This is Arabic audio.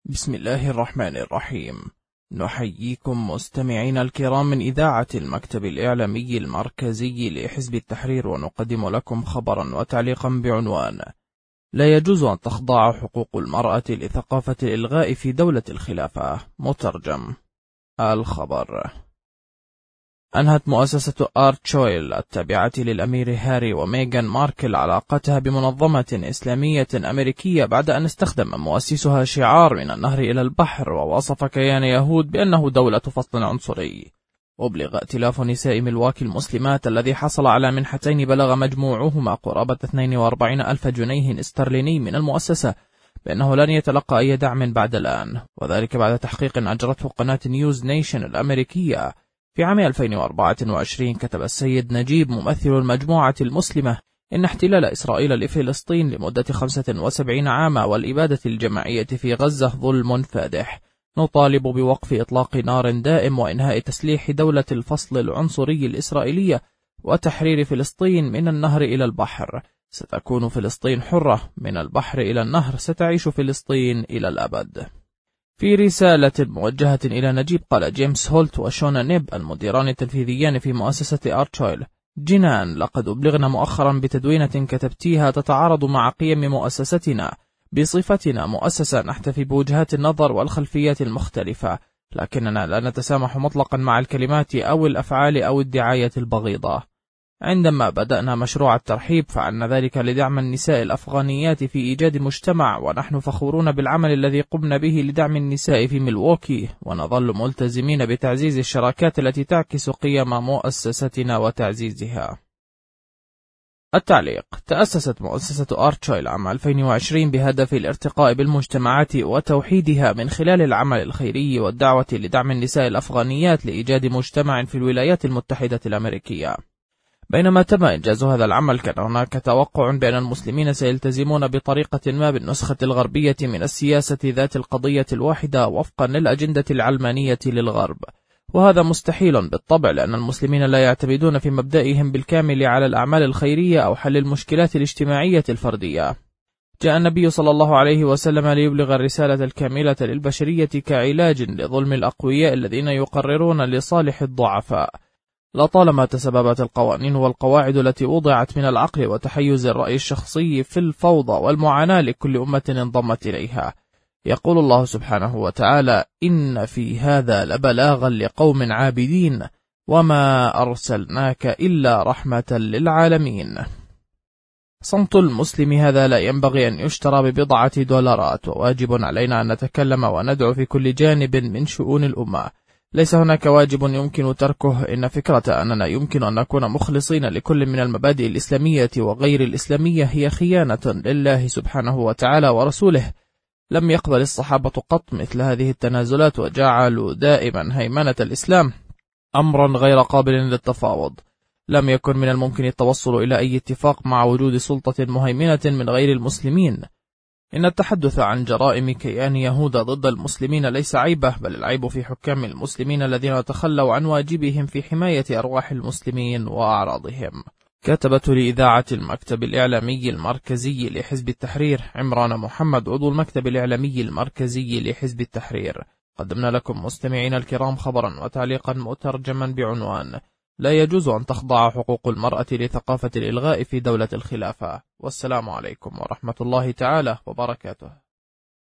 بسم الله الرحمن الرحيم. نحييكم مستمعين الكرام من إذاعة المكتب الإعلامي المركزي لحزب التحرير، ونقدم لكم خبرا وتعليقا بعنوان: لا يجوز أن تخضع حقوق المرأة لثقافة الإلغاء في دولة الخلافة. مترجم. الخبر: أنهت مؤسسة آرتشويل التابعة للأمير هاري وميغان ماركل علاقتها بمنظمة إسلامية أمريكية بعد أن استخدم مؤسسها شعار من النهر إلى البحر، ووصف كيان يهود بأنه دولة فصل عنصري. أبلغ ائتلاف نساء ملواكي المسلمات الذي حصل على منحتين بلغ مجموعهما قرابة 42 ألف جنيه استرليني من المؤسسة بأنه لن يتلقى أي دعم بعد الآن، وذلك بعد تحقيق أجرته قناة نيوز نيشن الأمريكية. في عام 2024 كتب السيد نجيب ممثل المجموعة المسلمة: إن احتلال إسرائيل لفلسطين لمدة 75 عاما والإبادة الجماعية في غزة ظلم فادح. نطالب بوقف إطلاق نار دائم وإنهاء تسليح دولة الفصل العنصري الإسرائيلية وتحرير فلسطين من النهر إلى البحر. ستكون فلسطين حرة، من البحر إلى النهر ستعيش فلسطين إلى الأبد. في رسالة موجهة إلى نجيب قال جيمس هولت وشونا نيب المديران التنفيذيان في مؤسسة آرتشويل: جنان، لقد أبلغنا مؤخرا بتدوينة كتبتيها تتعارض مع قيم مؤسستنا. بصفتنا مؤسسة نحتفي بوجهات النظر والخلفيات المختلفة، لكننا لا نتسامح مطلقا مع الكلمات أو الأفعال أو الدعاية البغيضة. عندما بدأنا مشروع الترحيب فعلنا ذلك لدعم النساء الأفغانيات في إيجاد مجتمع، ونحن فخورون بالعمل الذي قمنا به لدعم النساء في ميلواكي، ونظل ملتزمين بتعزيز الشراكات التي تعكس قيم مؤسستنا وتعزيزها. التعليق: تأسست مؤسسة آرتشويل عام 2020 بهدف الارتقاء بالمجتمعات وتوحيدها من خلال العمل الخيري والدعوة لدعم النساء الأفغانيات لإيجاد مجتمع في الولايات المتحدة الأمريكية. بينما تم إنجاز هذا العمل، كان هناك توقع بأن المسلمين سيلتزمون بطريقة ما بالنسخة الغربية من السياسة ذات القضية الواحدة وفقا للأجندة العلمانية للغرب، وهذا مستحيل بالطبع، لأن المسلمين لا يعتمدون في مبدئهم بالكامل على الأعمال الخيرية أو حل المشكلات الاجتماعية الفردية. جاء النبي صلى الله عليه وسلم ليبلغ الرسالة الكاملة للبشرية كعلاج لظلم الأقوياء الذين يقررون لصالح الضعفاء. لطالما تسببت القوانين والقواعد التي وضعت من العقل وتحيز الرأي الشخصي في الفوضى والمعاناة لكل أمة انضمت إليها. يقول الله سبحانه وتعالى: إن في هذا لبلاغا لقوم عابدين وما أرسلناك إلا رحمة للعالمين. صمت المسلم هذا لا ينبغي أن يشترى ببضعة دولارات، وواجب علينا أن نتكلم وندعو في كل جانب من شؤون الأمة. ليس هناك واجب يمكن تركه. إن فكرة أننا يمكن أن نكون مخلصين لكل من المبادئ الإسلامية وغير الإسلامية هي خيانة لله سبحانه وتعالى ورسوله. لم يقبل الصحابة قط مثل هذه التنازلات، وجعلوا دائما هيمنة الإسلام أمرا غير قابل للتفاوض. لم يكن من الممكن التوصل إلى أي اتفاق مع وجود سلطة مهيمنة من غير المسلمين. إن التحدث عن جرائم كيان يهود ضد المسلمين ليس عيبه، بل العيب في حكام المسلمين الذين تخلوا عن واجبهم في حماية أرواح المسلمين وأعراضهم. كتبت لإذاعة المكتب الإعلامي المركزي لحزب التحرير عمران محمد، عضو المكتب الإعلامي المركزي لحزب التحرير. قدمنا لكم مستمعين الكرام خبرا وتعليقا مترجما بعنوان: لا يجوز أن تخضع حقوق المرأة لثقافة الإلغاء في دولة الخلافة. والسلام عليكم ورحمة الله تعالى وبركاته.